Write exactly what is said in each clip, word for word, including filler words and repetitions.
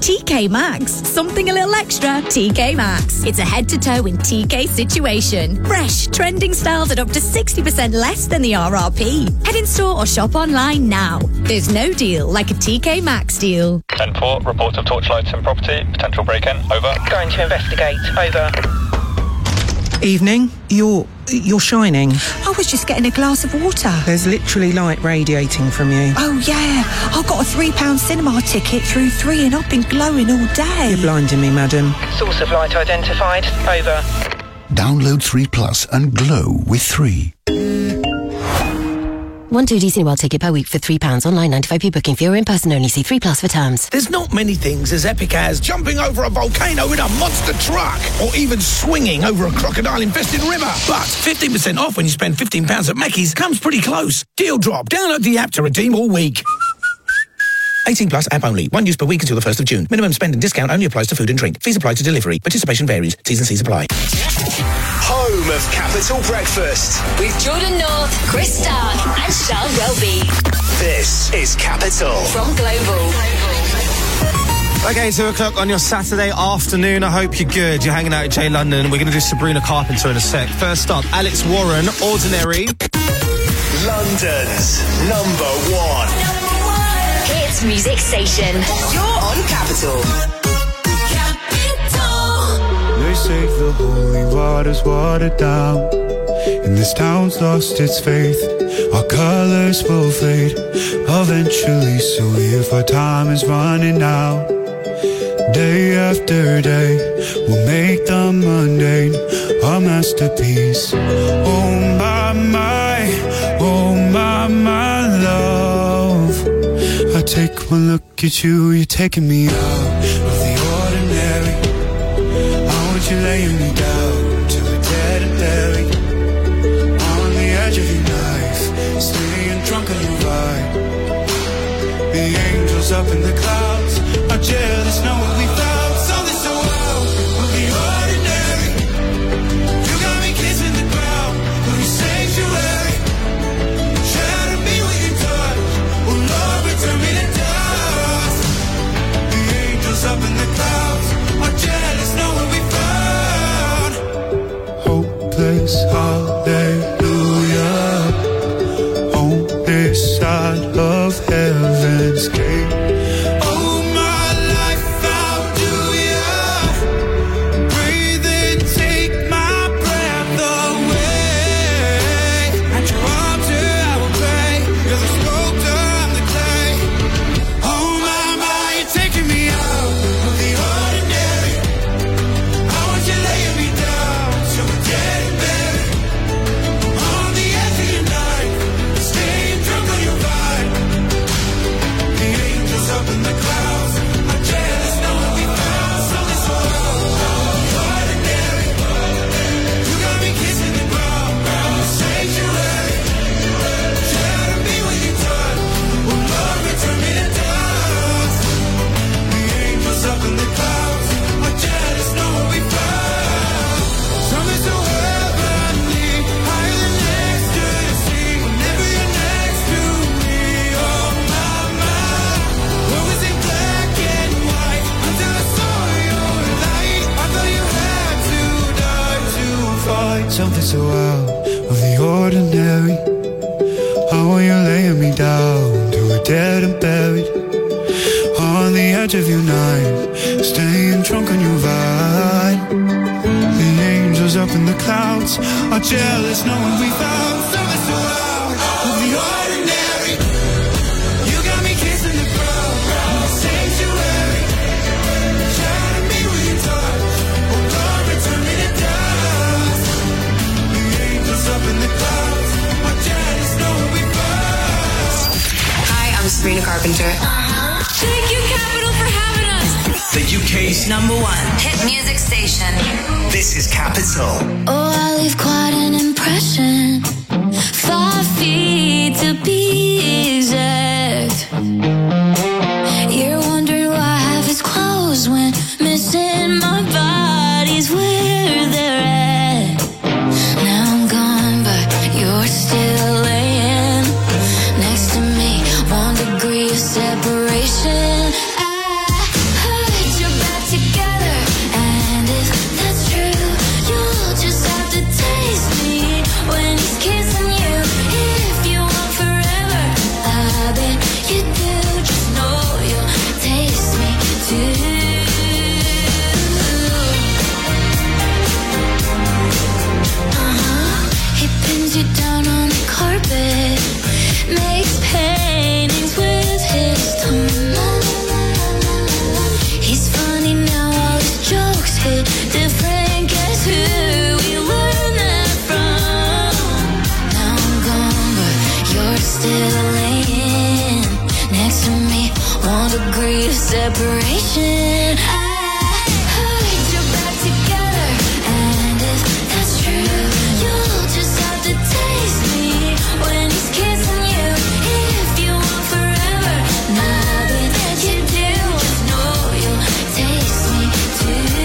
T K Maxx. Something a little extra, T K Maxx. It's a head-to-toe in T K situation. Fresh, trending styles at up to sixty percent less than the R R P. Head in store or shop online now. There's no deal like a T K Maxx deal. ten four, reports of torchlights in property, potential break-in, over. Going to investigate, over. Evening, you're... you're shining. I was just getting a glass of water. There's literally light radiating from you. Oh, yeah. I got a three pound cinema ticket through three and I've been glowing all day. You're blinding me, madam. Source of light identified, over. Download three Plus and glow with three. One two D Cineworld ticket per week for three pounds. Online ninety-five p booking fee or in person only. See three Plus for terms. There's not many things as epic as jumping over a volcano in a monster truck or even swinging over a crocodile-infested river. But fifteen percent off when you spend fifteen pounds at Mackey's comes pretty close. Deal drop. Download the app to redeem all week. eighteen plus app only. One use per week until the first of June. Minimum spend and discount only applies to food and drink. Fees apply to delivery. Participation varies. T's and C's apply. Home of Capital Breakfast with Jordan North, Chris Stark and Charles Welby. This is Capital from Global. Okay, two o'clock on your Saturday afternoon. I hope you're good. You're hanging out at J London. We're going to do Sabrina Carpenter in a sec. First up, Alex Warren, Ordinary. London's number one. Number one. Hits music station. You're on Capital. They say the holy water's watered down, and this town's lost its faith. Our colors will fade eventually, so if our time is running out, day after day, we'll make the mundane our masterpiece. Oh my, my, oh my, my love, I take one look at you, you're taking me out of the ordinary. You're laying me down to a dead and buried on the edge of your knife, staying drunk on your vibe. The angels up in the clouds are jealous, know what we found. Something so wild, we'll be ordinary. You got me kissing the ground, we'll be sanctuary. Shadow me with your touch, oh Lord, return me to dust. The angels up in the clouds are jealous, know what we found. Hopeless hallelujah on this side of heaven's gate. Oh, my life, how do ya breathe and take my breath away? At your altar I will pray, you're the sculptor, I'm the clay. Oh my, my, you're taking me out of the ordinary. I want you laying me down so we're dead and buried on the edge of your night, staying drunk on your vibe. The angels up in the clouds are jealous, know what we found. Something so ordinary. You got me kissing the ground, ground sanctuary. Shadow me when you touch, oh Lord, return me to dust. The angels up in the clouds are jealous, know what we found. Something so heavenly, higher than ecstasy. Whenever you're next to me, oh my, my. What was it black and white until I saw your light? I thought you had to die to fight. Something so out of the ordinary. How are you laying me down to a dead and buried on the edge of your night, staying drunk on your vibe. The angels up in the clouds are jealous, knowing we found something so out of the ordinary. You got me kissing the ground, ground sanctuary. Shadow me with your touch, oh Lord, return me to dust. The angels up in the clouds are jealous, knowing we found. Hi, I'm Sabrina Carpenter. Thank you, Capital, for having us. The U K's Number one hit music station. This is Capital. Oh, I leave quite an impression. Five feet to be exact. You're wondering why I have his clothes when missing my body's where they're at. Now I'm gone, but you're still laying next to me. One degree of separation. I heard separation. I heard you're back together, and if that's true, you'll just have to taste me when he's kissing you. If you want forever, now that you do, just know you'll taste me too.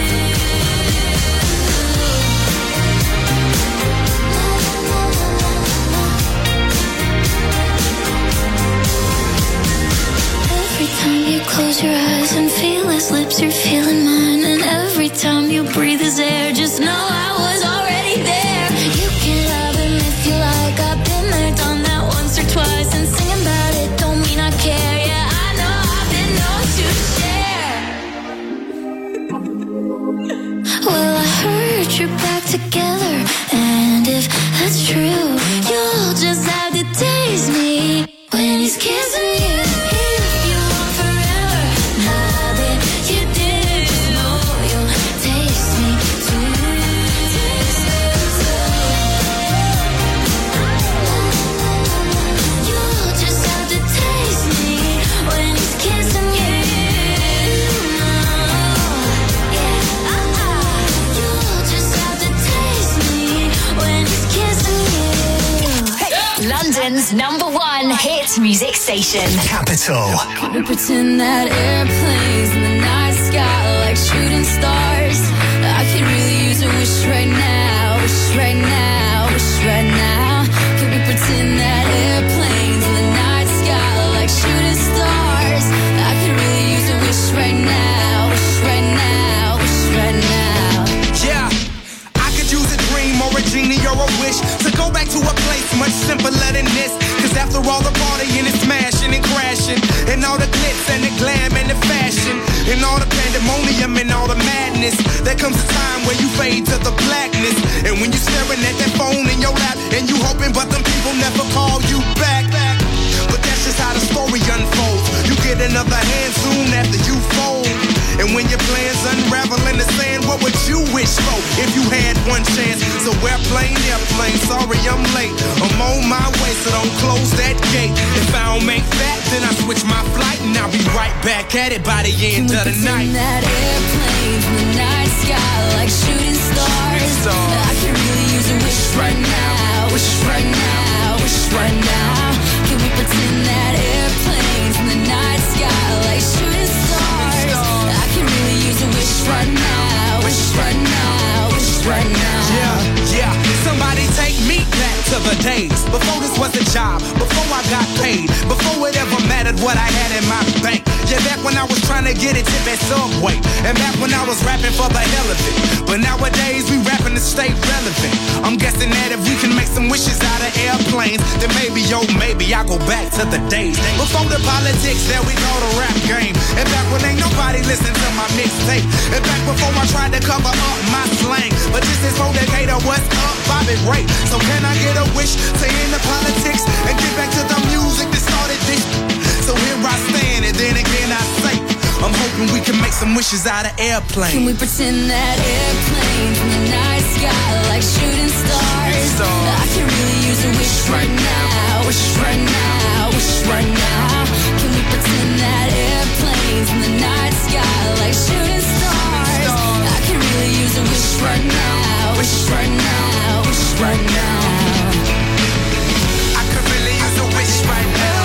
Every time you close your eyes and feel his lips, you're feeling mine. And every time you breathe his air, just know I was already there. You can love him if you like. I've been there, done that once or twice. And singing about it don't mean I care. Yeah, I know I've been known to share. Well, I heard you're back together, and if that's true, you'll just have to taste me when he's kissing you. If you want forever, now that you do, just know you'll taste me too. You'll just have to taste me when he's kissing you. Yeah, uh-uh. You'll just have to taste me when he's kissing you. London's number one hit music station. Capital. We pretend that airplanes in the night sky are like shooting stars. I could really use a wish right now, wish right now, wish right now. Could we pretend that airplanes in the night sky are like shooting stars? I could really use a wish right now, wish right now, wish right now. Yeah, I could use a dream or a genie or a wish to go back to a place much simpler than this. Cause after all the partying and smashing and crashing, and all the glitz and the glam and the fashion, and all the pandemonium and all the madness, there comes a time where you fade to the blackness. And when you're staring at that phone in your lap, and you hoping but them people never call you back. But that's just how the story unfolds. You get another hand soon after you fold. And when your plans unravel in the sand, what would you wish for if you had one chance? So airplane, airplane, sorry I'm late. I'm on my way, so don't close that gate. If I don't make that, then I switch my flight, and I'll be right back at it by the end of the night. That airplane in the night sky like shooting stars. I could really use a wish right now, wish right now, wish right now. Can we pretend that airplanes in the night sky like shooting stars? I could really use a wish right now, wish right now, wish right now. Yeah, yeah, somebody take me back to the days before this was a job, before I got paid, before it ever mattered what I had in my bank. Yeah, back when I was trying to get a tip at Subway, and back when I was rapping for the hell of it. But nowadays we rapping to stay relevant. I'm guessing that if we can make some wishes out of airplanes, then maybe, yo, maybe I'll go back to the days before the politics that we call the rap game. And back when ain't nobody listened to my mixtape. And back before I tried to cover up my slang. But this is for Decatur, what's up, Bobby Ray? So can I get a wish to end the politics and get back to the music that started this? So here I stand, and then again I say, I'm hoping we can make some wishes out of airplanes. Can we pretend that airplanes in the night sky like shooting stars? I can really use a wish right now, wish right now, wish right now. Can we pretend that airplanes in the night sky like shooting stars? I can really use a wish right now, wish right now, wish right now. I could really use a wish right now.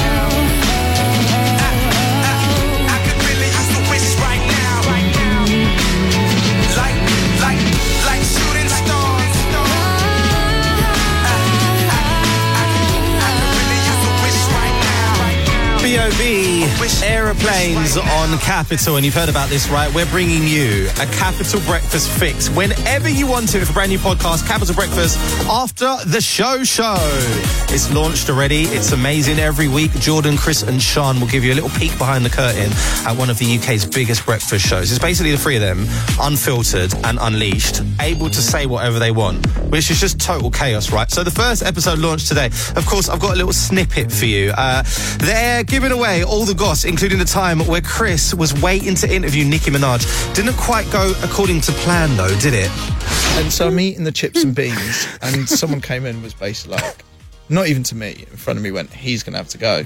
B O B Aeroplanes on Capital, and you've heard about this, right? We're bringing you a Capital Breakfast fix whenever you want it with a brand new podcast, Capital Breakfast After the Show Show. It's launched already. It's amazing. Every week, Jordan, Chris and Sean will give you a little peek behind the curtain at one of the U K's biggest breakfast shows. It's basically the three of them, unfiltered and unleashed, able to say whatever they want, which is just total chaos, right? So the first episode launched today. Of course, I've got a little snippet for you. Uh, they're giving away all the goss, including the time where Chris was waiting to interview Nicki Minaj. Didn't quite go according to plan, though, did it? And so I'm eating the chips and beans, and someone came in and was basically like, not even to me, in front of me went, he's going to have to go.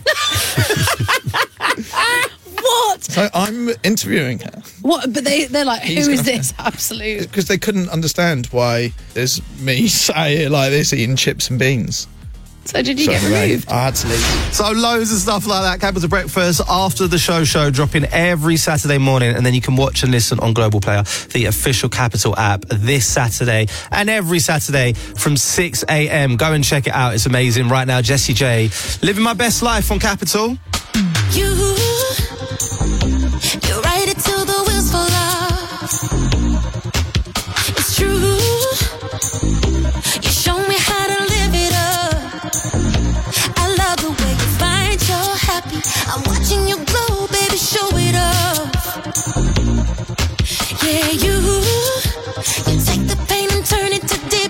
What? So I'm interviewing her. What? But they, they're like, He's who is gonna- this? Absolute. Because they couldn't understand why there's me sat here like this eating chips and beans. So did you So get anyway, removed? I had to leave. So loads of stuff like that. Capital Breakfast after the show show dropping every Saturday morning, and then you can watch and listen on Global Player, the official Capital app, this Saturday and every Saturday from six a.m. Go and check it out. It's amazing. Right now, Jessie J, living my best life on Capital. You, you ride it till the wheels fall off. It's true. You show me how to live it up. I love the way you find you're happy. I'm watching you glow, baby, show it off. Yeah, you, you take the pain and turn it to deep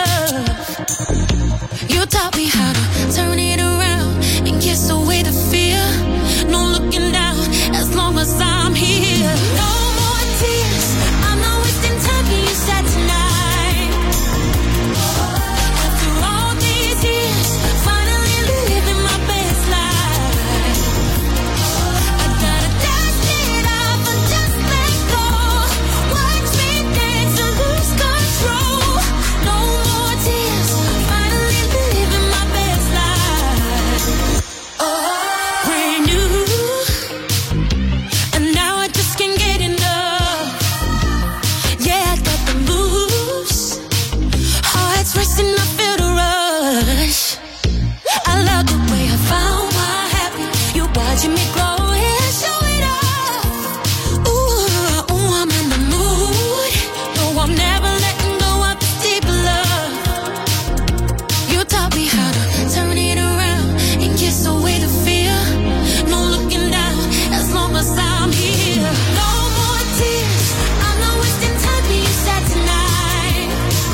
love. You taught me how to turn it around and kiss away the fear. No looking down as long as I'm here. No more tears. I'm not wasting time. Can you sad tonight? After all these years, finally living my best life. I gotta dust it off and just let go. Watch me dance and lose control. No more tears. Finally living my best life. Brand new. And now I just can't get enough. Yeah, I got the moves. Heart's racing, I feel the rush. I love the way I found my happy. You watching me grow, yeah, show it off. Ooh, ooh, I'm in the mood. No, I'm never letting go of this deep love. You taught me how to turn it around and kiss away the fear. No looking down as long as I'm here. No more tears. I'm not wasting time. Can you sad tonight?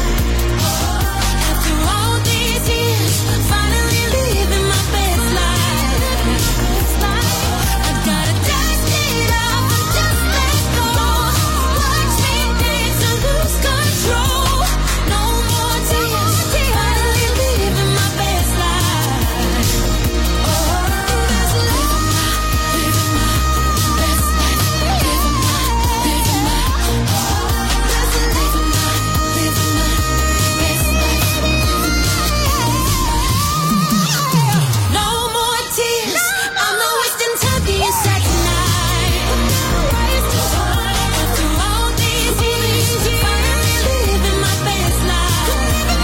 After all these years, finally living my best life. I gotta dust it off and just let go. Watch me dance and lose control. No more tears. Finally living my best life. Best life. Living my best life. Living my, living my, best life. Living my, living my best life. No more tears. I'm not wasting time. Can you sad tonight? After all these years, finally living my best life.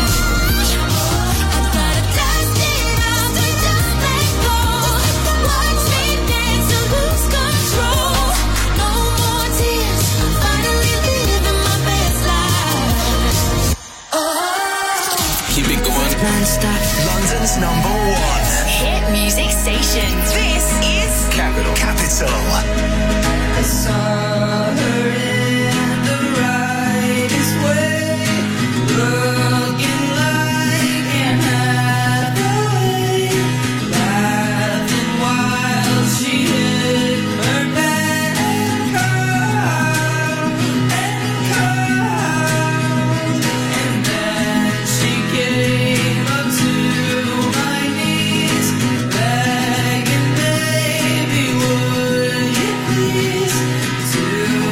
I gotta dust it off and just let go. Watch me dance and lose control. No more tears. Finally living my best life. Keep it going. Non-stop. London's number one. Hit music station. This is Capital. Capital. I saw her in the rightest way, looking like Anne Hathaway, laughing while she hit her back hard and hard, and then she came up to my knees, begging, baby, would you please do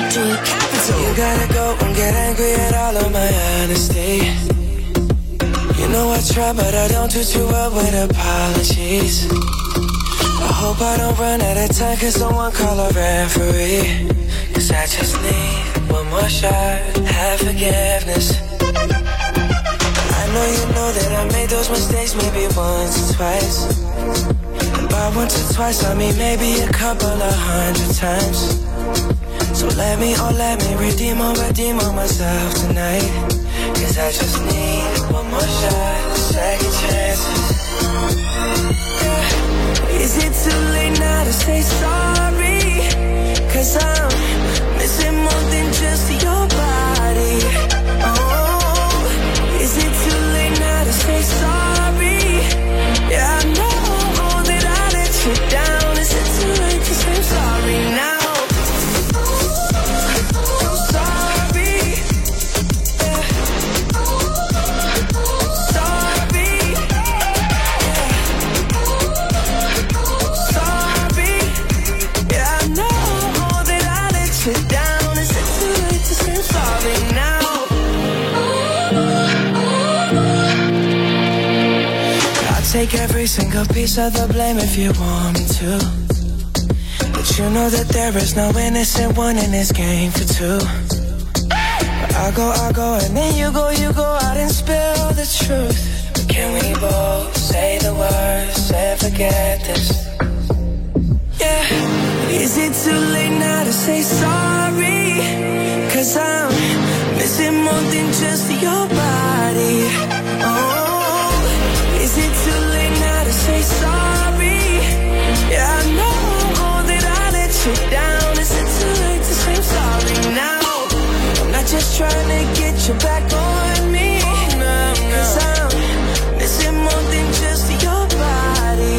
to a capital. You gotta go and get angry at all of my honesty. You know I try, but I don't do too well with apologies. I hope I don't run out of time, cause someone call a referee. Cause I just need one more shot, have forgiveness. I know you know that I made those mistakes maybe once or twice. And by once or twice I mean maybe a couple of hundred times. So let me, oh let me redeem or redeem on myself tonight. Cause I just need one more shot, second chances. Yeah. Is it too late now to say sorry? Cause I'm missing more than just your body. Oh, is it too late now to say sorry? Yeah, I know that I let you down. Is it too late to say sorry now? Take every single piece of the blame if you want me to. But you know that there is no innocent one in this game for two. But I go, I go, and then you go, you go out and spill the truth. But can we both say the words and forget this? Yeah. Is it too late now to say sorry? Cause I'm missing more than just your body. Oh, is it too late now to say sorry? Yeah, I know that I let you down. Is it too late to say sorry now? I'm not just trying to get you back on me. No, no. Cause I'm missing more than just your body.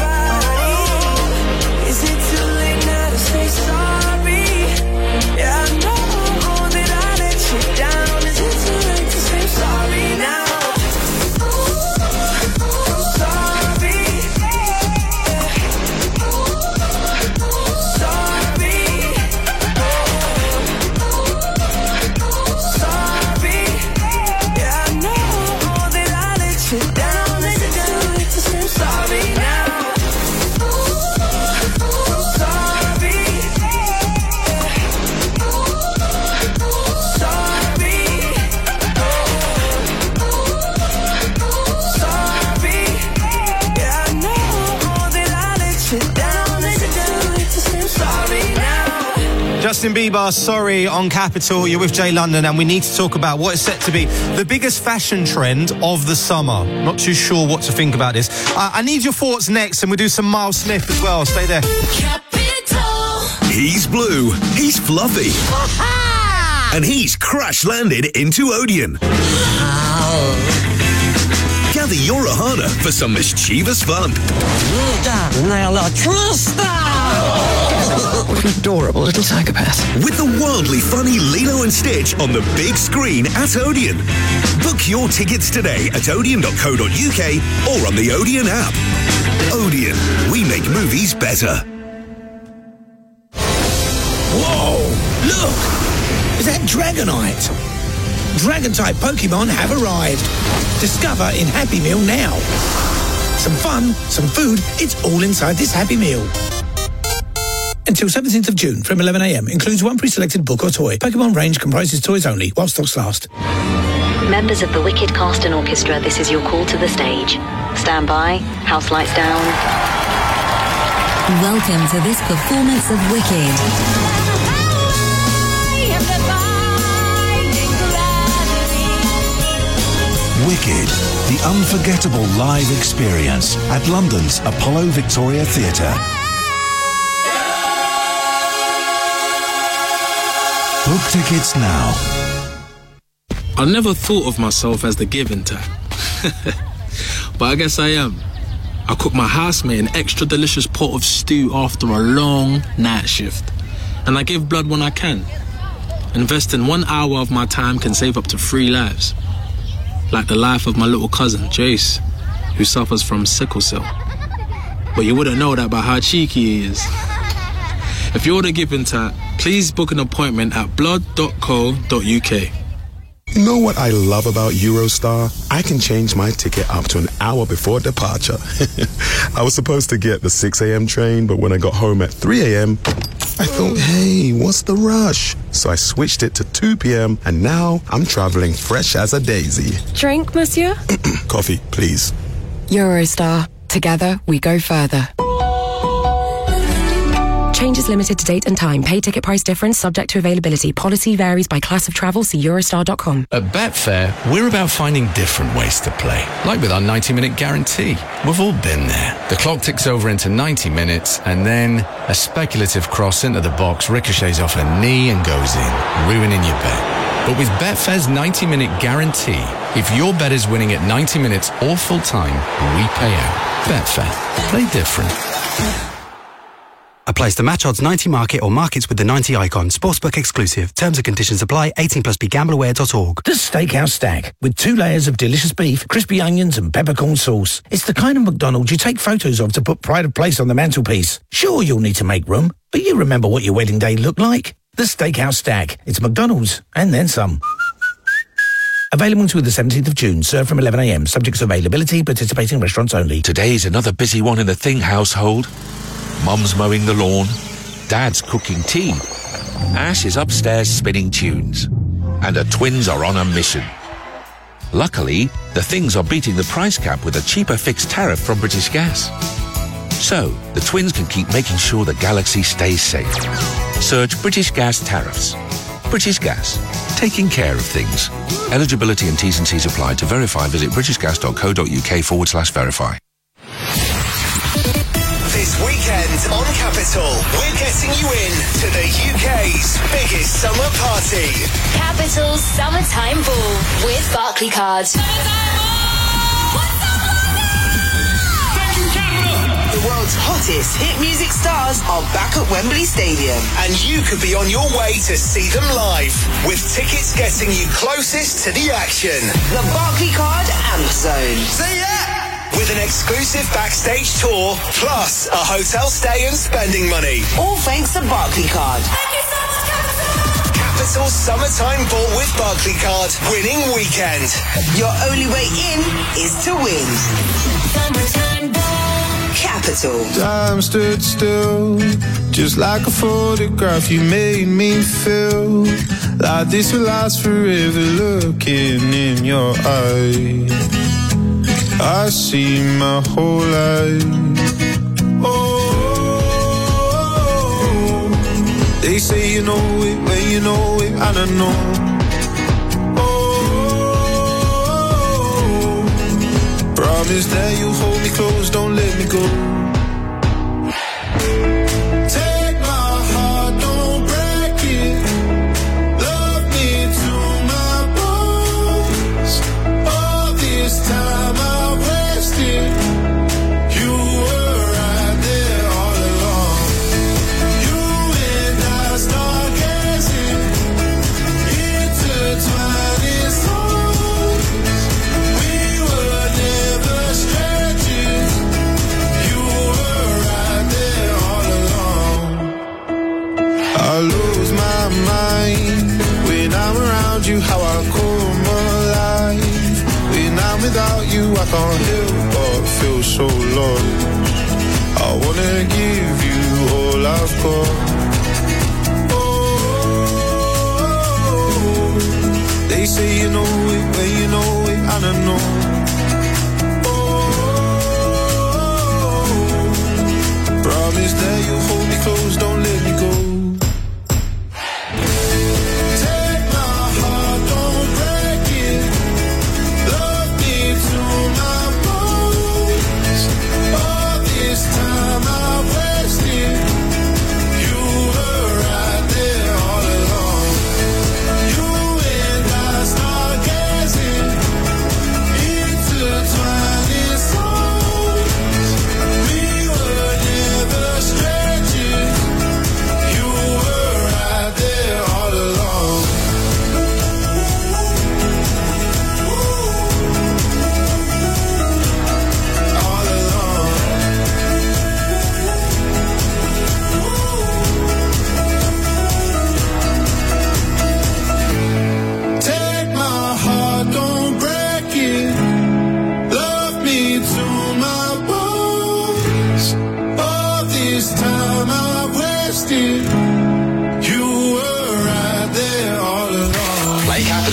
Oh, is it too late now to say sorry? Yeah, I know that I let you down. Is it too late to say sorry now? Justin Bieber, Sorry on Capital. You're with Jay London, and we need to talk about what is set to be the biggest fashion trend of the summer. Not too sure what to think about this. Uh, I need your thoughts next, and we'll do some Miles Smith as well. Stay there. Capital. He's blue, he's fluffy, Aha! And he's crash landed into Odeon. Gather your Ohana for some mischievous fun. What an adorable little psychopath. With the wildly funny Lilo and Stitch on the big screen at Odeon. Book your tickets today at odeon dot co dot uk or on the Odeon app. Odeon, we make movies better. Whoa! Look! Is that Dragonite? Dragon-type Pokemon have arrived. Discover in Happy Meal now. Some fun, some food, it's all inside this Happy Meal. Until seventeenth of June from eleven a m. Includes one pre-selected book or toy. Pokemon range comprises toys only while stocks last. Members of the Wicked cast and orchestra, this is your call to the stage. Stand by, house lights down. Welcome to this performance of Wicked. Wicked, the unforgettable live experience at London's Apollo Victoria Theatre. Book tickets now. I never thought of myself as the giving type. But I guess I am. I cook my housemate an extra delicious pot of stew after a long night shift. And I give blood when I can. Investing one hour of my time can save up to three lives. Like the life of my little cousin, Jace, who suffers from sickle cell. But you wouldn't know that by how cheeky he is. If you're the giving type, please book an appointment at blood dot co dot uk. You know what I love about Eurostar? I can change my ticket up to an hour before departure. I was supposed to get the six a.m. train, but when I got home at three a.m., I thought, hey, what's the rush? So I switched it to two p.m. and now I'm traveling fresh as a daisy. Drink, monsieur? Coffee, please. Eurostar. Together, we go further. Changes limited to date and time. Pay ticket price difference subject to availability. Policy varies by class of travel. See Eurostar dot com. At Betfair, we're about finding different ways to play. Like with our ninety minute guarantee. We've all been there. The clock ticks over into ninety minutes, and then a speculative cross into the box ricochets off a knee and goes in, ruining your bet. But with Betfair's ninety minute guarantee, if your bet is winning at ninety minutes or full time, we pay out. Betfair. Play different. Applies to match odds ninety market or markets with the ninety icon. Sportsbook exclusive. Terms and conditions apply. eighteen plus be gamble aware dot org. The Steakhouse Stack, with two layers of delicious beef, crispy onions and peppercorn sauce. It's the kind of McDonald's you take photos of to put pride of place on the mantelpiece. Sure, you'll need to make room, but you remember what your wedding day looked like. The Steakhouse Stack. It's McDonald's, and then some. Available until the seventeenth of June. Served from eleven a.m. Subject to availability. Participating restaurants only. Today's another busy one in the Thing household. Mum's mowing the lawn, Dad's cooking tea, Ash is upstairs spinning tunes, and the twins are on a mission. Luckily, the Things are beating the price cap with a cheaper fixed tariff from British Gas. So, the twins can keep making sure the galaxy stays safe. Search British Gas tariffs. British Gas, taking care of things. Eligibility and T's and C's apply. To verify, visit britishgas.co.uk forward slash verify. This weekend on Capital, we're getting you in to the U K's biggest summer party. Capital Summertime Ball with Barclaycard. The world's hottest hit music stars are back at Wembley Stadium. And you could be on your way to see them live, with tickets getting you closest to the action. The Barclaycard Amp Zone. Say yeah! With an exclusive backstage tour, plus a hotel stay and spending money. All thanks to Barclaycard. Thank you so much, Capital! Capital Summertime Ball with Barclaycard. Winning weekend. Your only way in is to win. Summertime Ball. Capital. Time stood still, just like a photograph. You made me feel like this will last forever. Looking in your eyes, I see my whole life. Oh, they say you know it when you know it, and I know. Oh, promise that you'll hold me close, don't let me go. Take my heart, don't break it. Love me to my bones. All this time I you were right there all along. You and I stargazing, intertwined in songs. We were never strangers. You were right there all along. I lose my mind when I'm around you. How I come alive when I'm without you. I can't help but feel so lost. I wanna give you all I've got. Oh, they say you know it when you know it, and I know. Oh, promise that you'll hold me close, don't let me go.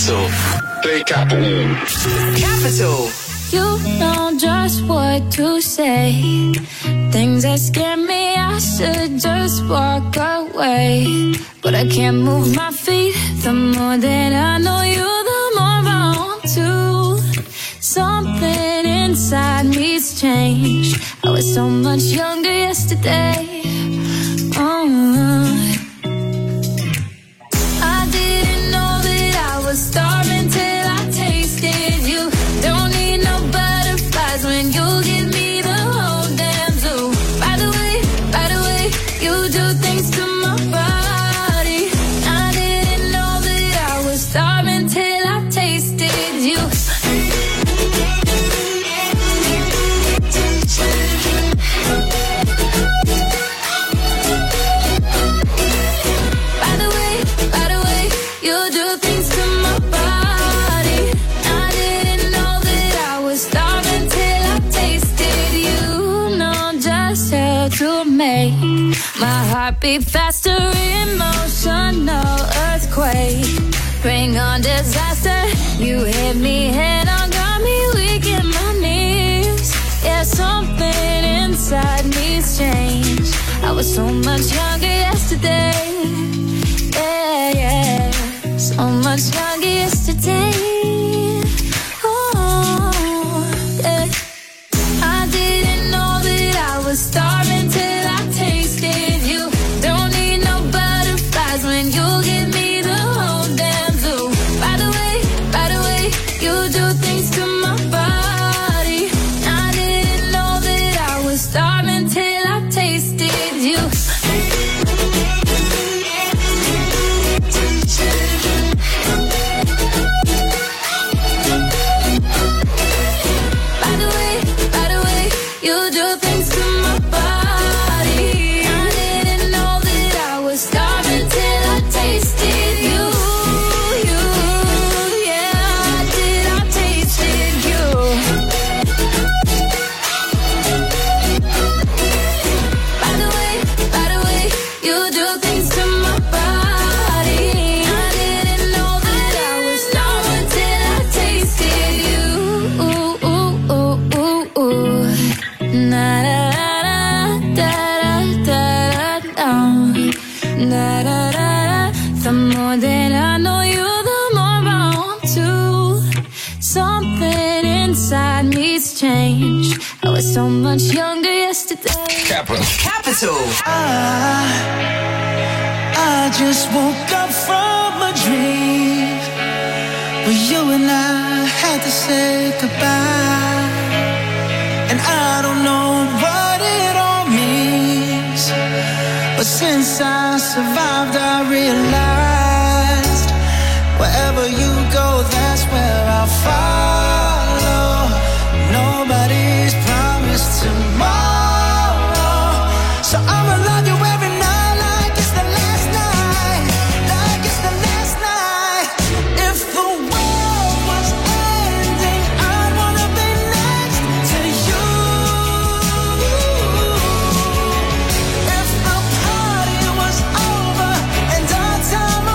Capital. Play Capital. Capital. You know just what to say. Things that scare me, I should just walk away. But I can't move my feet. The more that I know you, the more I want to. Something inside me's changed. I was so much younger yesterday. Oh, I didn't know that I was starving till I tasted you. Don't need no butterflies when you give me the whole damn zoo. By the way, by the way, you do things to my body. I didn't know that I was starving till I tasted you. By the way, by the way, you do things to my body. I didn't know that I was starving till I tasted you. Know just how to make my heart beat faster, emotional earthquake. Bring on disaster. You hit me head on, got me weak in my knees. Yeah, something inside me's changed. I was so much younger yesterday. Yeah, yeah, so much younger yesterday. Oh, yeah. I didn't know that I was starving till I tasted you. Don't need no butterflies when you give me the whole damn zoo. By the way, by the way, you do things to my body. I didn't know that I was starving till I tasted you. By the way, by the way, you do things to my body. I didn't know that I was starving till I tasted you. You, yeah, I did, I tasted you. By the way, by the way, you do things to my body. I didn't know that I was starving till I tasted you. Ooh, ooh, ooh, ooh, ooh. Na da da da da da da. Na da da da. The more that I know you, the more I want to. Something inside me's changed. I was so much younger yesterday. Capital. Capital. I, I just woke up from a dream where you and I had to say goodbye. And I don't know what it all means, but since I survived, I realized wherever you go, that's where I'll follow. Nobody's promised tomorrow, so I'ma love you every night like it's the last night, like it's the last night. If the world was ending, I'd wanna be next to you. If the party was over and our time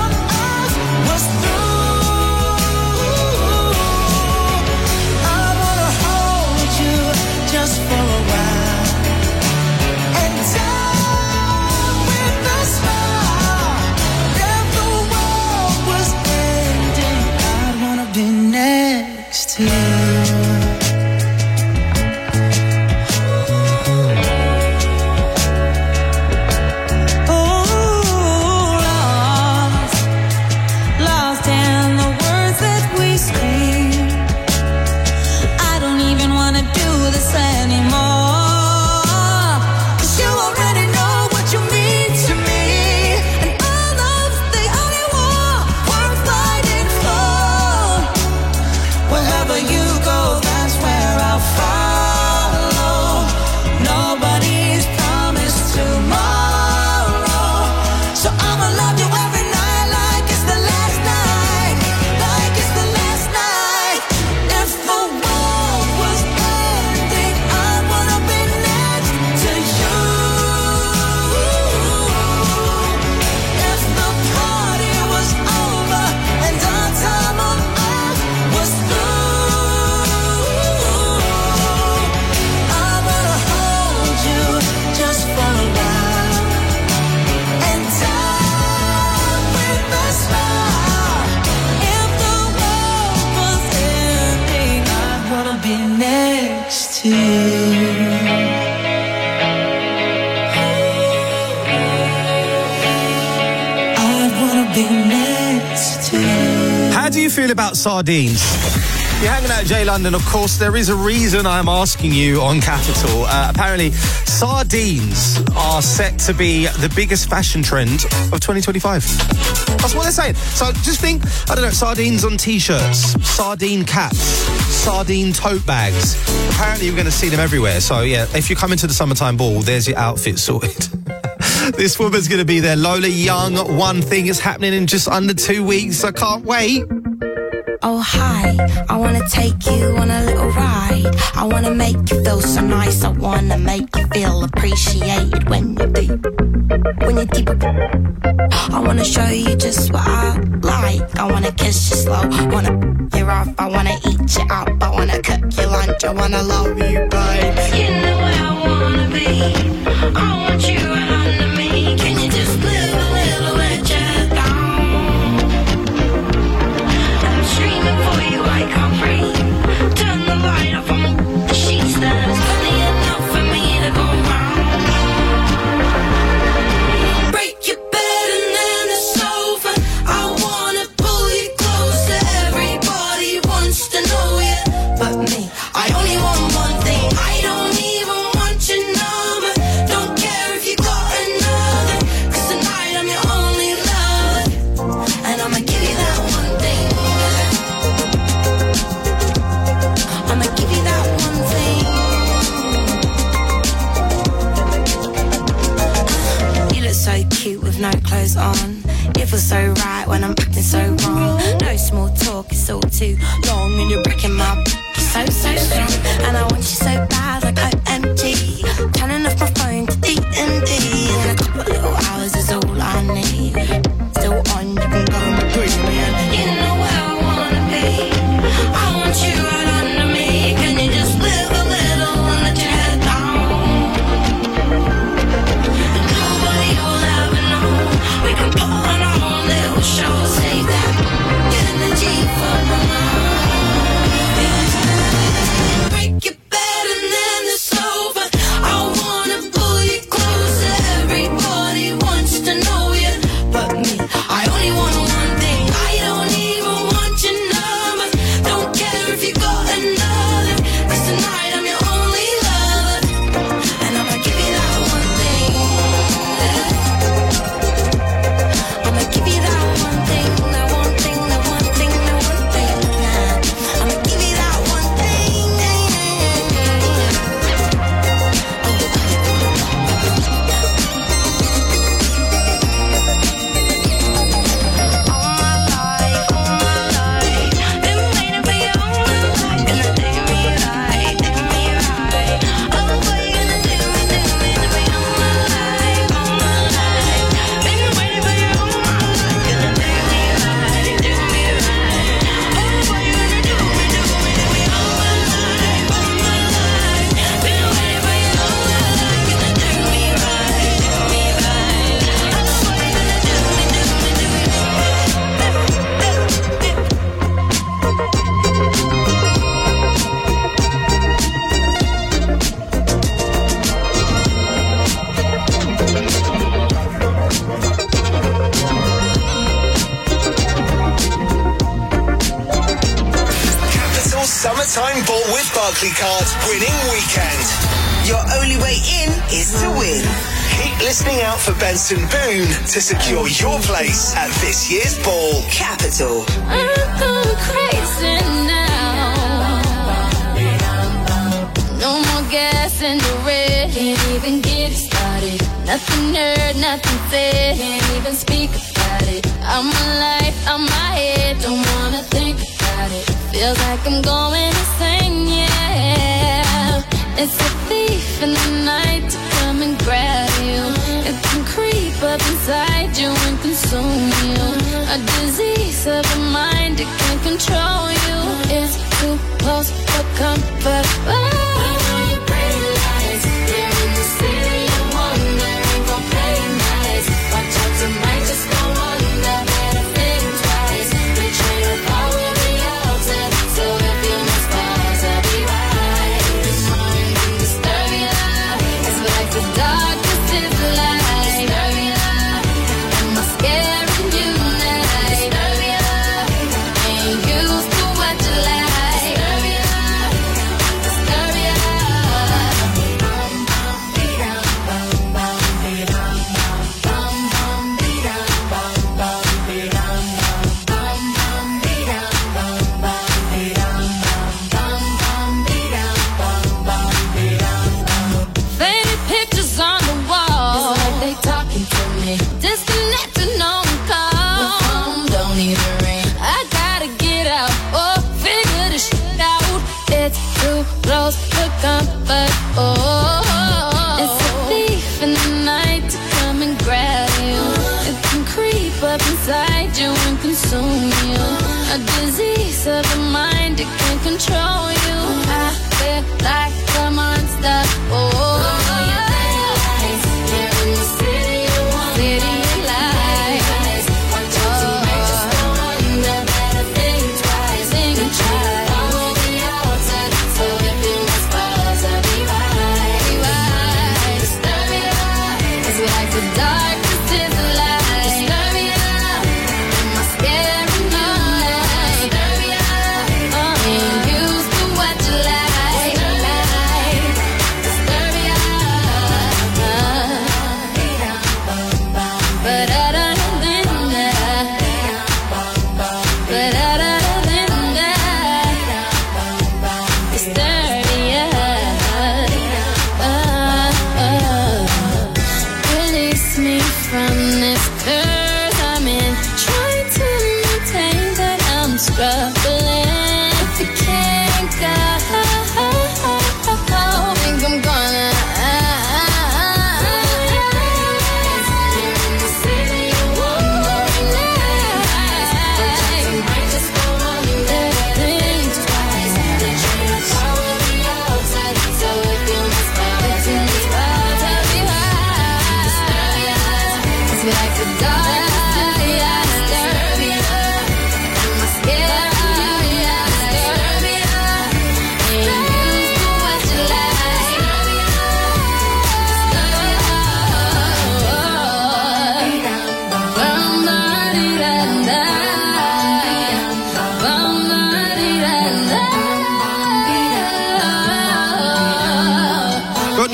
to you. I'd wanna be next to you. How do you feel about sardines? You're hanging out at J London, of course. There is a reason I'm asking you on Capital. Uh, apparently, sardines are set to be the biggest fashion trend of twenty twenty-five. That's what they're saying. So just think, I don't know, sardines on T-shirts, sardine caps, sardine tote bags. Apparently, you're going to see them everywhere. So, yeah, if you come into the summertime ball, there's your outfit sorted. This woman's going to be there. Lola Young, One Thing is happening in just under two weeks. I can't wait. Oh hi, I wanna take you on a little ride. I wanna make you feel so nice. I wanna make you feel appreciated when you're deep. When you're deep. I wanna show you just what I like. I wanna kiss you slow, wanna you off. I wanna eat you up, I wanna cook your lunch. I wanna love you, babe. You know where I wanna be. I want you right under me. Can you just live a little bit just down? Streaming for you, I can't breathe. Turn the light off on the sheets. There's plenty enough for me to go round. Break your bed and then the sofa. I wanna pull you closer. Everybody wants to know you, but me. I only want one thing. I don't even want your number. Don't care if you got another. 'Cause tonight I'm your only lover, and I'ma give you that one thing. I'ma give you that one thing. You look so cute with no clothes on. It feels so right when I'm acting so wrong. No small talk, it's all too long. And you're breaking my so, so strong. And I want you so bad like O M G. Turning off my phone to D and D. And a couple little hours is all I need. Still on, you can go and breathe me in. You know where I wanna be. I want you right under me. Can you just live a little and let your head down? And nobody will ever know. We can put on our own little show. Save that energy for the night. Break your bed and then the sofa. I wanna pull you closer. Everybody wants to know you, but me. I only want one thing. I don't even want your number. Don't care if you got another. 'Cause tonight I'm your only lover, and I'ma give you that one thing. I'ma give you that one thing, that one thing, that one thing, that one thing. I'ma give you that one thing. Been waiting for you all my life. Gonna do me right, do me right. Oh, boy, you gonna do me, do me, do me all my life, all my life. Been waiting for you all my life. Gonna do me right, do me right. Oh, boy, you gonna do me, do me, do me all my life, all my life. Been waiting for you all my life. Gonna do me right, do me right. Oh, boy, you gonna do me, do me, do me. Capital Summertime Ball with Barclaycard winning weekend. Your only way in is to win. Keep listening out for Benson Boone to secure your place at this year's ball. Capital. I'm going crazy now. No more gas in the red. Can't even get it started. Nothing heard, nothing said. Can't even speak about it. I'm alive, I'm my head. Don't wanna think about it. Feels like I'm going insane, yeah. It's a thief in the night to come and grab you. It can creep up inside you and consume you. A disease of the mind, it can control you. It's too close for comfort. Oh. Tonight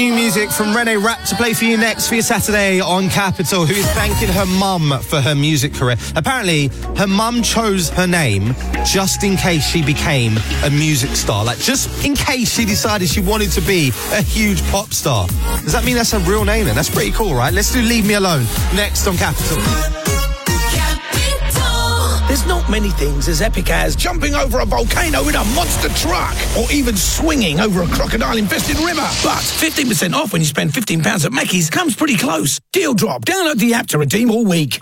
new music from Rene Rapp to play for you next for your Saturday on Capital, who is thanking her mum for her music career. Apparently, her mum chose her name just in case she became a music star. Like, just in case she decided she wanted to be a huge pop star. Does that mean that's her real name then? That's pretty cool, right? Let's do Leave Me Alone next on Capital. There's not many things as epic as jumping over a volcano in a monster truck or even swinging over a crocodile-infested river. But fifteen percent off when you spend fifteen pounds at Mackey's comes pretty close. Deal drop. Download the app to redeem all week.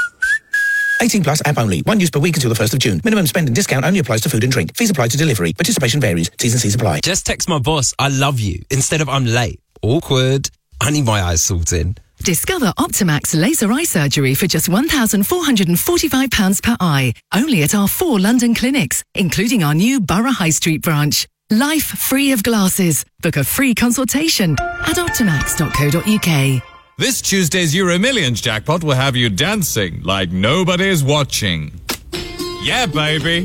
eighteen plus app only. One use per week until the first of June. Minimum spend and discount only applies to food and drink. Fees apply to delivery. Participation varies. T's and C's apply. Just text my boss, I love you, instead of I'm late. Awkward. I need my eyes sorted. Discover Optimax laser eye surgery for just one thousand four hundred forty-five pounds per eye. Only at our four London clinics, including our new Borough High Street branch. Life free of glasses. Book a free consultation at optimax dot co dot uk. This Tuesday's Euro Millions jackpot will have you dancing like nobody's watching. Yeah, baby.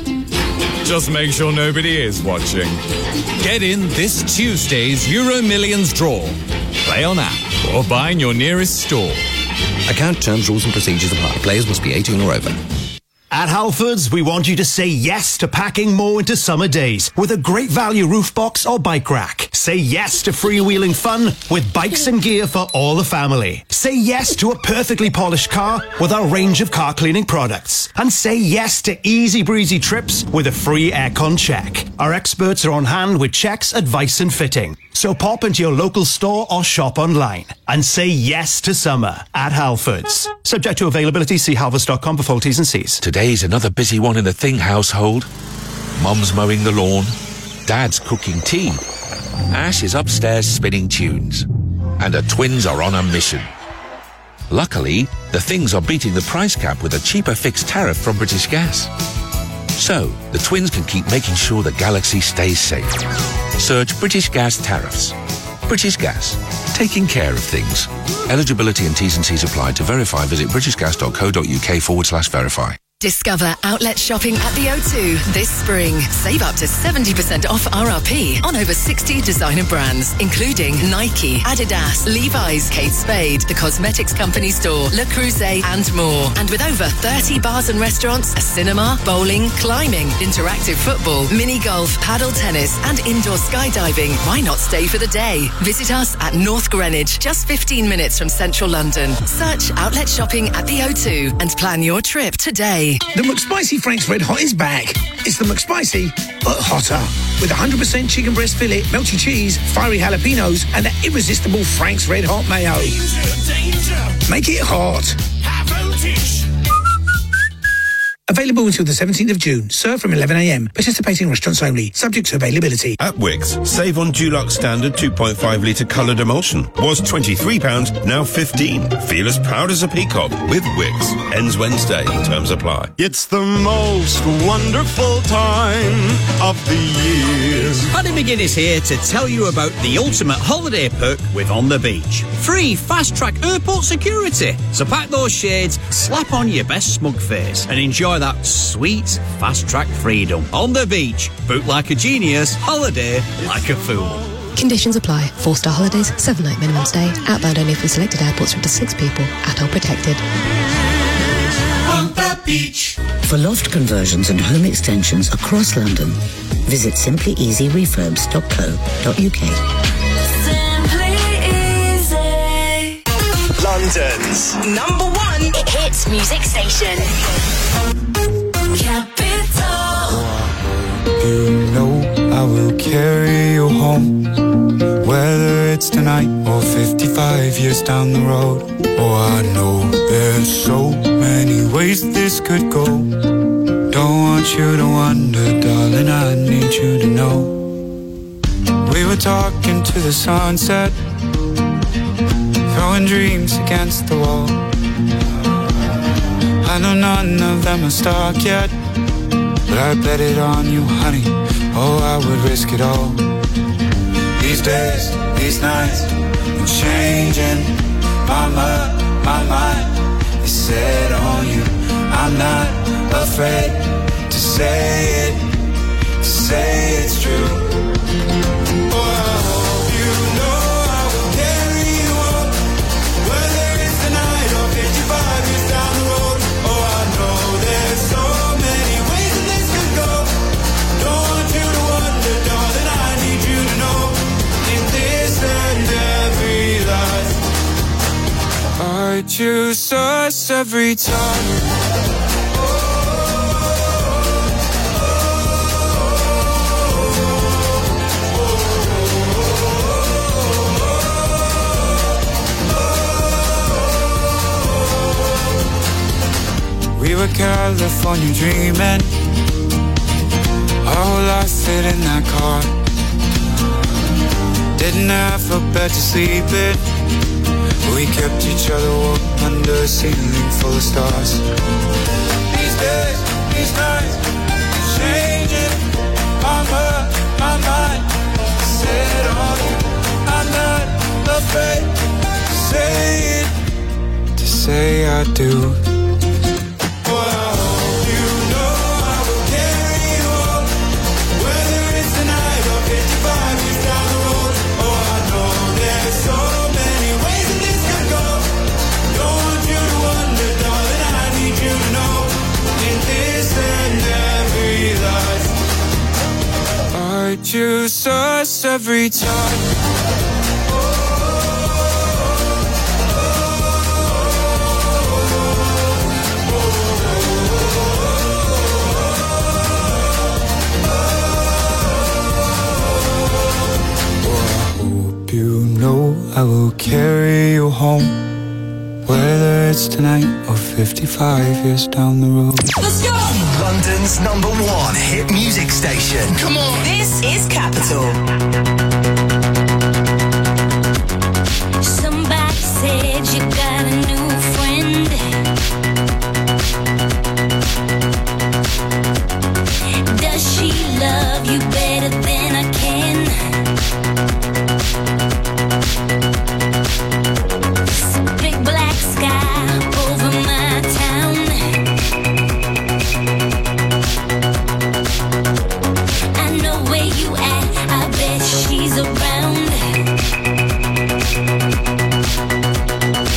Just make sure nobody is watching. Get in this Tuesday's Euro Millions draw. Play on app or buy in your nearest store. Account terms, rules and procedures apply. Players must be eighteen or over. At Halfords, we want you to say yes to packing more into summer days with a great value roof box or bike rack. Say yes to freewheeling fun with bikes and gear for all the family. Say yes to a perfectly polished car with our range of car cleaning products. And say yes to easy breezy trips with a free aircon check. Our experts are on hand with checks, advice and fitting. So pop into your local store or shop online and say yes to summer at Halfords. Subject to availability, see halfords dot com for full T's and C's. Today's another busy one in the Thing household. Mum's mowing the lawn. Dad's cooking tea. Ash is upstairs spinning tunes. And the twins are on a mission. Luckily, the Things are beating the price cap with a cheaper fixed tariff from British Gas. So, the twins can keep making sure the galaxy stays safe. Search British Gas tariffs. British Gas, taking care of things. Eligibility and T's and C's apply. To verify, visit britishgas.co.uk forward slash verify. Discover outlet shopping at the O two this spring. Save up to seventy percent off R R P on over sixty designer brands, including Nike, Adidas, Levi's, Kate Spade, The Cosmetics Company Store, Le Creuset, and more. And with over thirty bars and restaurants, a cinema, bowling, climbing, interactive football, mini golf, paddle tennis, and indoor skydiving, why not stay for the day? Visit us at North Greenwich, just fifteen minutes from central London. Search outlet shopping at the O two and plan your trip today. The McSpicy Frank's Red Hot is back. It's the McSpicy, but hotter. With one hundred percent chicken breast fillet, melty cheese, fiery jalapenos, and that irresistible Frank's Red Hot mayo. Make it hot. Available until the seventeenth of June. Served from eleven a m. Participating restaurants only. Subject to availability. At Wickes, save on Dulux Standard two point five litre coloured emulsion. Was twenty-three pounds, now fifteen. Feel as proud as a peacock with Wickes. Ends Wednesday. Terms apply. It's the most wonderful time of the year. Paddy McGinn is here to tell you about the ultimate holiday perk with On the Beach. Free fast-track airport security. So pack those shades, slap on your best smug face, and enjoy that sweet fast-track freedom. On the beach, book like a genius, holiday like a fool. Conditions apply. Four-star holidays, seven-night minimum stay. Outbound only from selected airports for up to six people. A T O protected. On the beach. For loft conversions and home extensions across London, visit simply easy refurbs dot co dot uk. Simply Easy. London's number one hits music station. Capital. You know I will carry you home, whether it's tonight or fifty-five years down the road. Oh, I know there's so many ways this could go. Don't want you to wonder, darling, I need you to know. We were talking to the sunset, throwing dreams against the wall. I know none of them are stuck yet, but I bet it on you, honey. Oh, I would risk it all. These days, these nights, I'm changing. My mind, my mind is set on you. I'm not afraid to say it, to say it's true. Oh, you know choose us every time. We were California dreaming, our whole life fit in that car. Didn't have a bed to sleep in, we kept each other warm under a ceiling full of stars. These days, these nights, changing my mind, my mind. Set on you, I'm not afraid to say it, to say I do. Choose us every time. You know I will carry you home, whether it's tonight or fifty-five years down the road. Let's go! London's number one hit music station. Come on! This is Capital. Somebody said you got a new friend. Does she love you better than I can? Big black sky over my town. I know where you at, I bet she's around.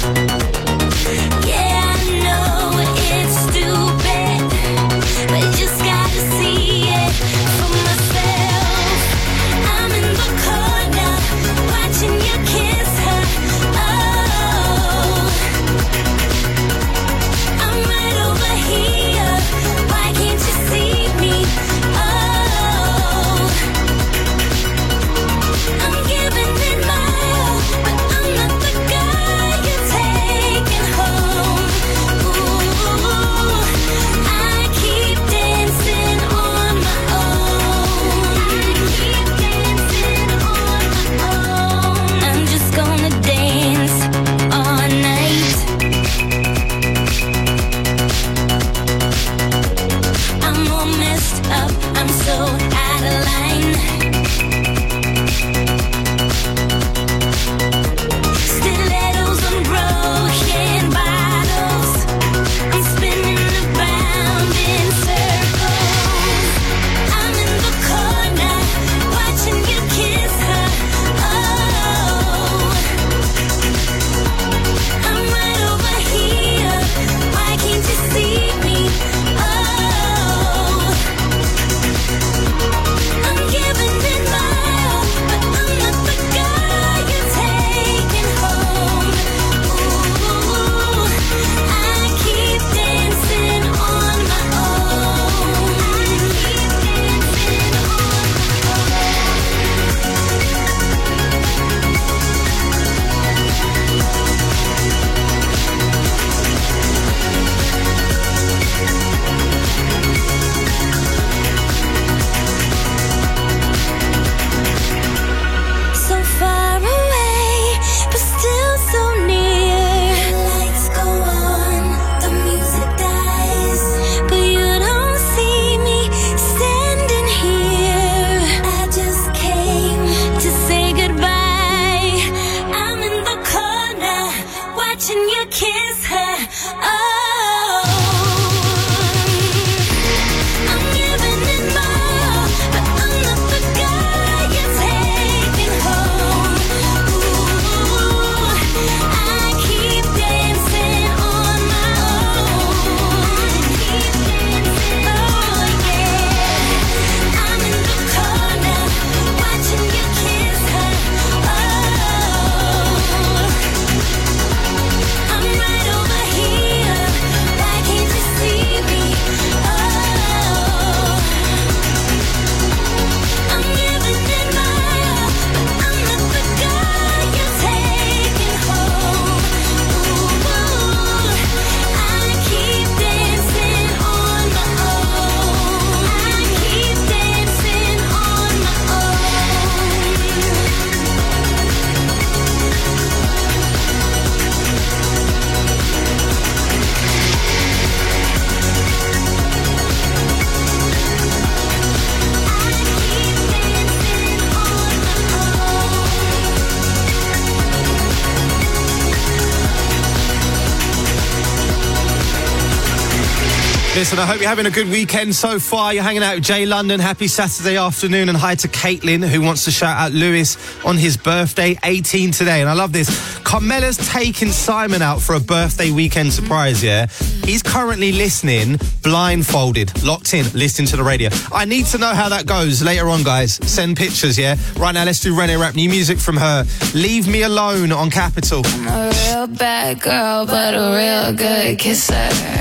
Listen, I hope you're having a good weekend so far. You're hanging out with Jay London. Happy Saturday afternoon, and hi to Caitlin, who wants to shout out Lewis on his birthday, eighteen today. And I love this. Carmela's taking Simon out for a birthday weekend surprise, yeah? He's currently listening, blindfolded, locked in, listening to the radio. I need to know how that goes later on, guys. Send pictures, yeah? Right now, let's do Renee Rapp. New music from her. Leave Me Alone on Capital. I'm a real bad girl, but a real good kisser.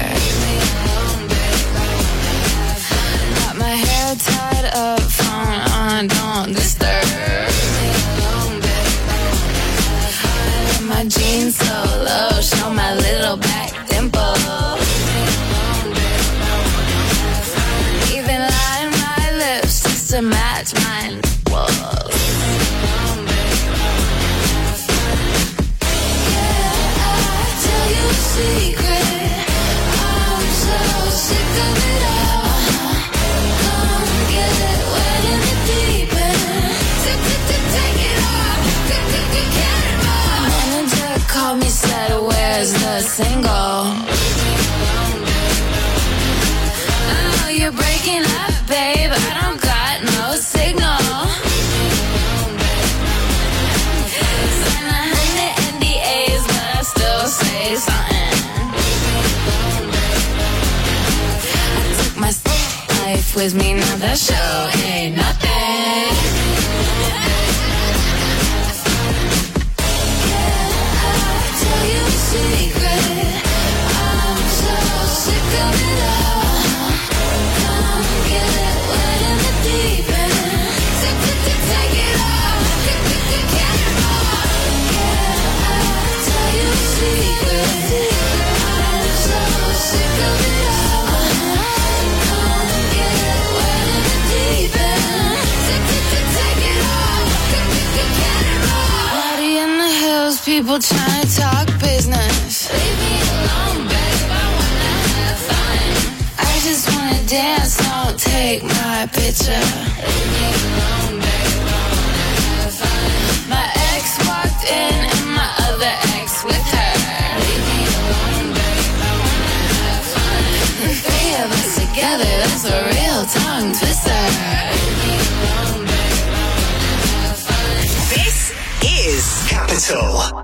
Got my hair tied up, phone on, don't disturb. My jeans so low, show my little back dimple. Even line my lips just to match my nipples. Yeah, I tell you a secret, I'm so sick of it all. Come get wet in the deep end. Take it off, get it off. Manager called me, said, where's the single? Oh, you're breaking up, babe, I don't got no signal. Sign a hundred N D As, but I still say something. I took my life with me, now that show ain't nothing. Secret, I'm so sick of it all. Come get wet in the deep end. Take it off, get it off. Yeah, I tell you a secret, I'm so sick of it all. Come get wet in the deep end. Take it off, get it off. Party in the hills, people trying to talk business. Leave me alone, babe, I wanna have fun. I just wanna dance, don't take my picture. Leave me alone, babe, I wanna have fun. My ex walked in and my other ex with her. Leave me alone, babe, I wanna have fun. The three of us together, that's a real tongue twister. Leave me alone, babe, I wanna have fun. This is Capital.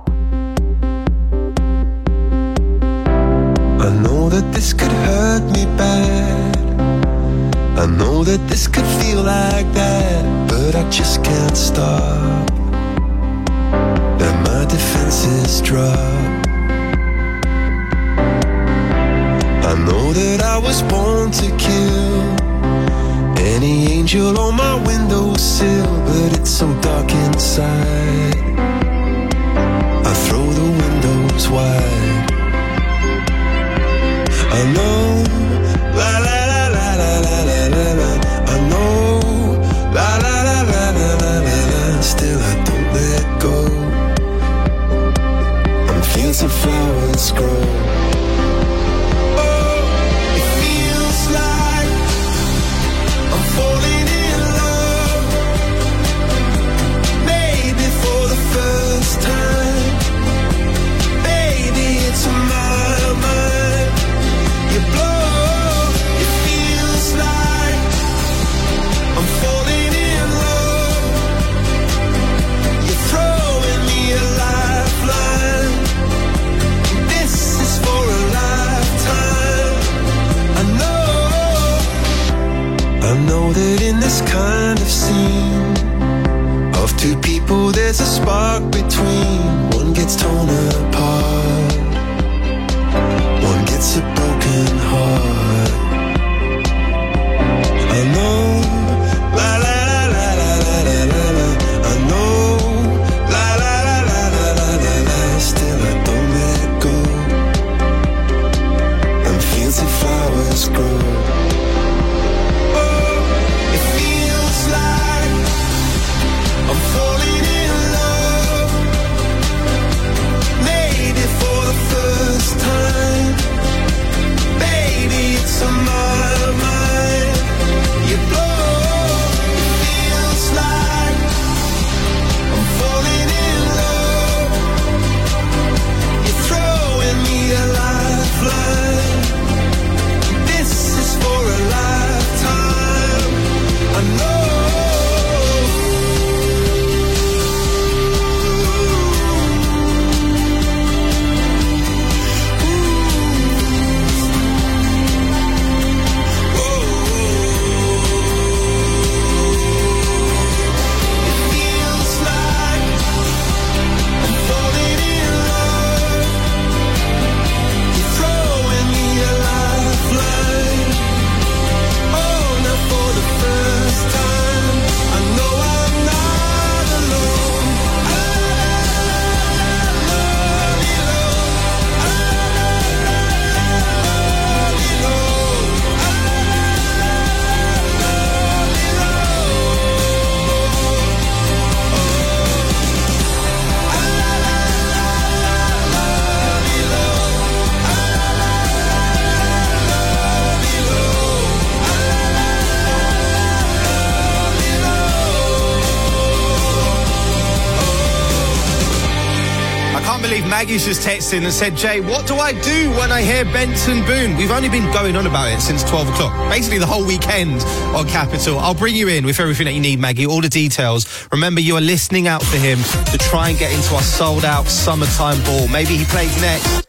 I know that this could hurt me bad. I know that this could feel like that, but I just can't stop. And my defenses drop. I know that I was born to kill any angel on my windowsill, but it's so dark inside. I throw the windows wide. I know, la la la la la la la la la. I know, la la la la la la la la. Still I don't let go. On fields of flowers grow. Oh, it feels like I'm falling in love. Maybe for the first time. Baby, it's my mind. You blow, it feels like I'm falling in love. You're throwing me a lifeline. This is for a lifetime. I know, I know that in this kind of scene of two people there's a spark between. One gets torn apart, one gets a broken heart. I know, la la la la la la la la. I know, la la la la la la la la. Still I don't let go. And fields of flowers grow. Oh, it feels like I'm falling in love. Maybe for the first time. Maggie's just texted and said, Jay, what do I do when I hear Benson Boone? We've only been going on about it since twelve o'clock. Basically the whole weekend on Capital. I'll bring you in with everything that you need, Maggie, all the details. Remember, you are listening out for him to try and get into our sold-out summertime ball. Maybe he plays next.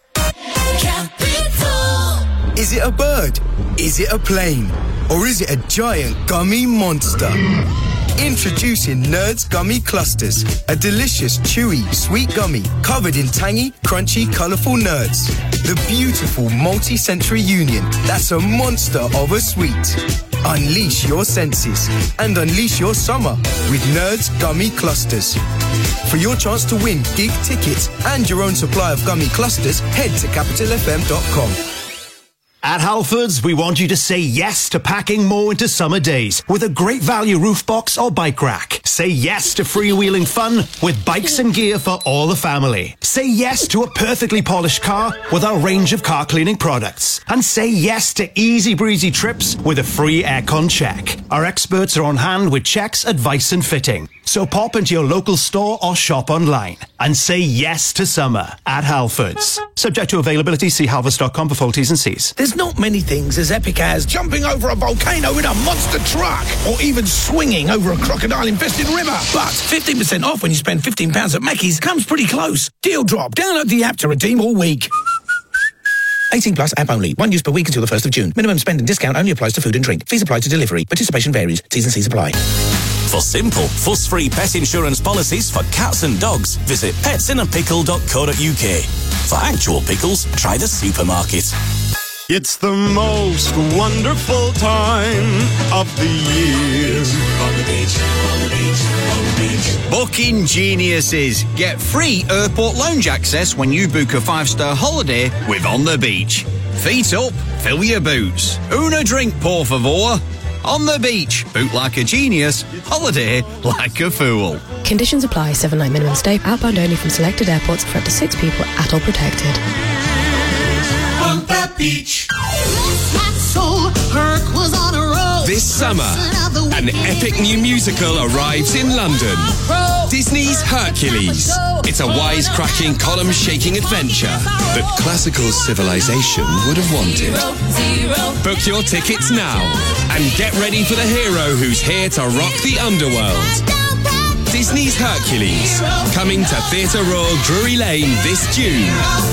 Is it a bird? Is it a plane? Or is it a giant gummy monster? Introducing Nerds Gummy Clusters, a delicious, chewy, sweet gummy covered in tangy, crunchy, colourful nerds. The beautiful multi-sensory union that's a monster of a sweet. Unleash your senses and unleash your summer with Nerds Gummy Clusters. For your chance to win gig tickets and your own supply of gummy clusters, head to capital f m dot com. At Halfords, we want you to say yes to packing more into summer days with a great value roof box or bike rack. Say yes to freewheeling fun with bikes and gear for all the family. Say yes to a perfectly polished car with our range of car cleaning products. And say yes to easy breezy trips with a free aircon check. Our experts are on hand with checks, advice and fitting. So pop into your local store or shop online and say yes to summer at Halfords. Subject to availability, see halfords dot com for full T's and C's. There's not many things as epic as jumping over a volcano in a monster truck or even swinging over a crocodile-infested river. But fifteen percent off when you spend fifteen pounds at Mackey's comes pretty close. Deal drop. Download the app to redeem all week. eighteen plus app only. One use per week until the first of June. Minimum spend and discount only applies to food and drink. Fees apply to delivery. Participation varies. T's and C's apply. For simple, fuss-free pet insurance policies for cats and dogs, visit pets in a pickle dot co dot u k. For actual pickles, try the supermarket. It's the most wonderful time of the year. On the beach, on the beach, on the beach. Booking geniuses. Get free airport lounge access when you book a five-star holiday with On the Beach. Feet up, fill your boots. Una drink, por favor. On the beach, boot like a genius, holiday like a fool. Conditions apply. Seven night minimum stay. Outbound only from selected airports for up to six people. At all protected. On the beach. This summer, an epic new musical arrives in London. Disney's Hercules. It's a wisecracking, column-shaking adventure that classical civilization would have wanted. Book your tickets now and get ready for the hero who's here to rock the underworld. Disney's Hercules, coming to Theatre Royal Drury Lane this June.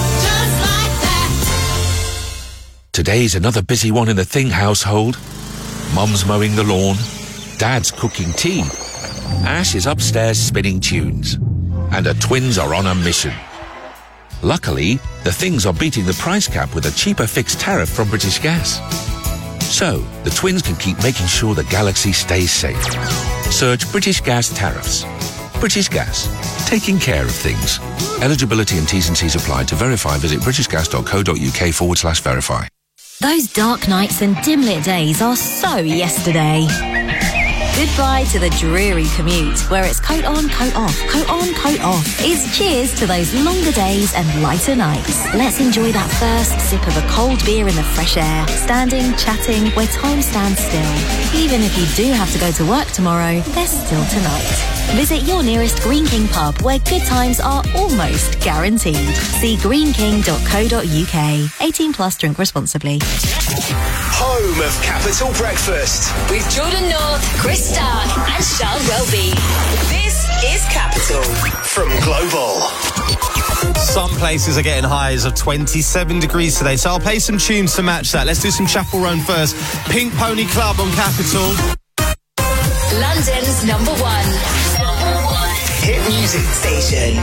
Today's another busy one in the Thing household. Mum's mowing the lawn, Dad's cooking tea, Ash is upstairs spinning tunes, and the twins are on a mission. Luckily, the Things are beating the price cap with a cheaper fixed tariff from British Gas. So, the twins can keep making sure the galaxy stays safe. Search British Gas tariffs. British Gas, taking care of things. Eligibility and T's and C's apply. To verify, visit britishgas.co.uk forward slash verify. Those dark nights and dim-lit days are so yesterday. Goodbye to the dreary commute, where it's coat on, coat off, coat on, coat off. It's cheers to those longer days and lighter nights. Let's enjoy that first sip of a cold beer in the fresh air, standing, chatting, where time stands still. Even if you do have to go to work tomorrow, there's still tonight. Visit your nearest Green King pub, where good times are almost guaranteed. See green king dot co dot u k. eighteen plus, drink responsibly. Home of Capital Breakfast with Jordan North, Chris Stark and Charles Welby. This is Capital from Global. Some places are getting highs of twenty-seven degrees today, so I'll play some tunes to match that. Let's do some Chapel Roan first. Pink Pony Club on Capital. London's number one. Number one. Hit music station.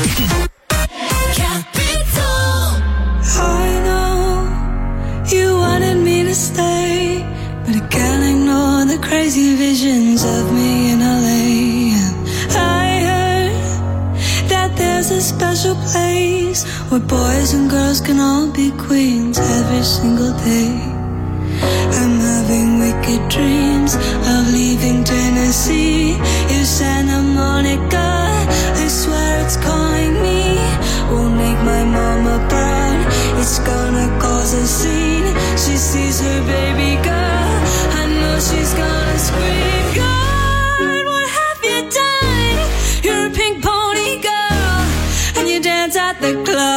Capital. I know you wanted me to stay, but I can't ignore the crazy visions of me in L A. I heard that there's a special place where boys and girls can all be queens every single day. I'm having wicked dreams of leaving Tennessee. If Santa Monica, I swear it's calling me, won't make my mama proud. It's gonna cause a scene. She sees her baby girl, I know she's gonna scream. God, what have you done? You're a pink pony girl, and you dance at the club.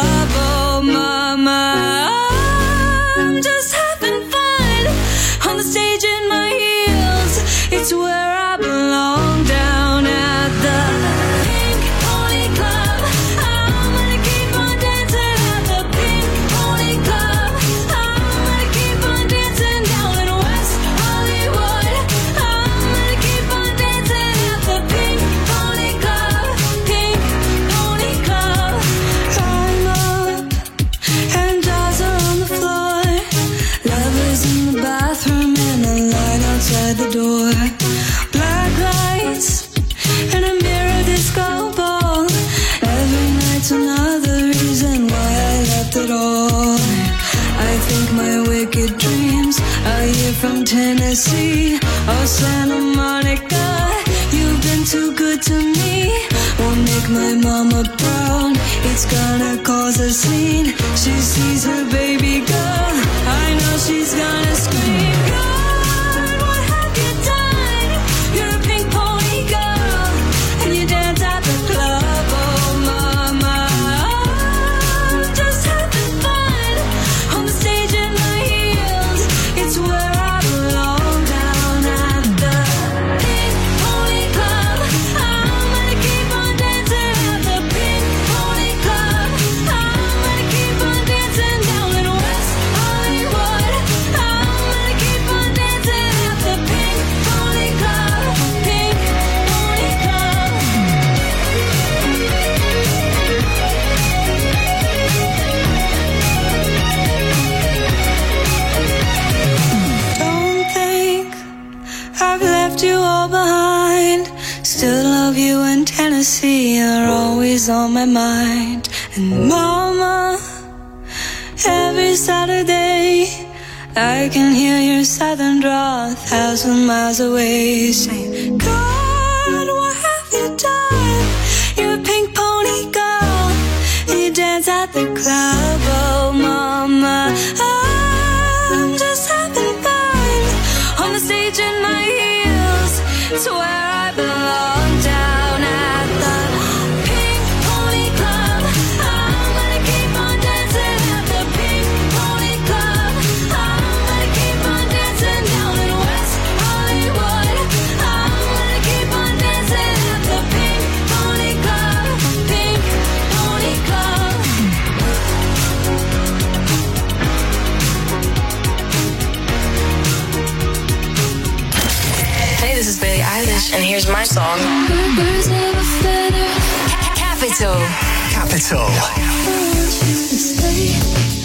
It's where I belong, down at the Pink Pony Club. I'm gonna keep on dancing at the Pink Pony Club. I'm gonna keep on dancing down in West Hollywood. I'm gonna keep on dancing at the Pink Pony Club. Pink Pony Club. I'm up and dolls are on the floor. Lovers in the bathroom and a line outside the door. Black lights and a mirror disco ball. Every night's another reason why I left it all. I think my wicked dreams are here from Tennessee or Santa Monica. You've been too good to me. Won't make my mama proud. It's gonna cause a scene. She sees her baby girl. I know she's gonna scream. God, what have you done? You're a pink pony girl, and you dance at the club. Oh, mama, I'm just having fun on the stage in my heels. It's where I belong, down at the Pink Pony Club. I'm gonna keep on dancing at the Pink Pony Club. I'm gonna keep on dancing down in West Hollywood. I'm gonna keep on dancing at the Pink Pony Club. Pink Pony Club. Don't think I've left you all behind. Still love you in Tennessee. You're always on my mind. And mama, every Saturday I can hear your southern drawl a thousand miles away, saying, God, what have you done? You're a pink pony girl, and you dance at the club. Oh, mama, I'm just having fun on the stage in my heels. It's where I belong, down at the Pink Pony Club. I'm gonna keep on dancing at the Pink Pony Club. I'm gonna keep on dancing down in West Hollywood. I'm gonna keep on dancing at the Pink Pony Club. Pink Pony Club. Hey, this is Billie Eilish, and here's my song. Birds of a feather. Capital. Capital. I want you to stay.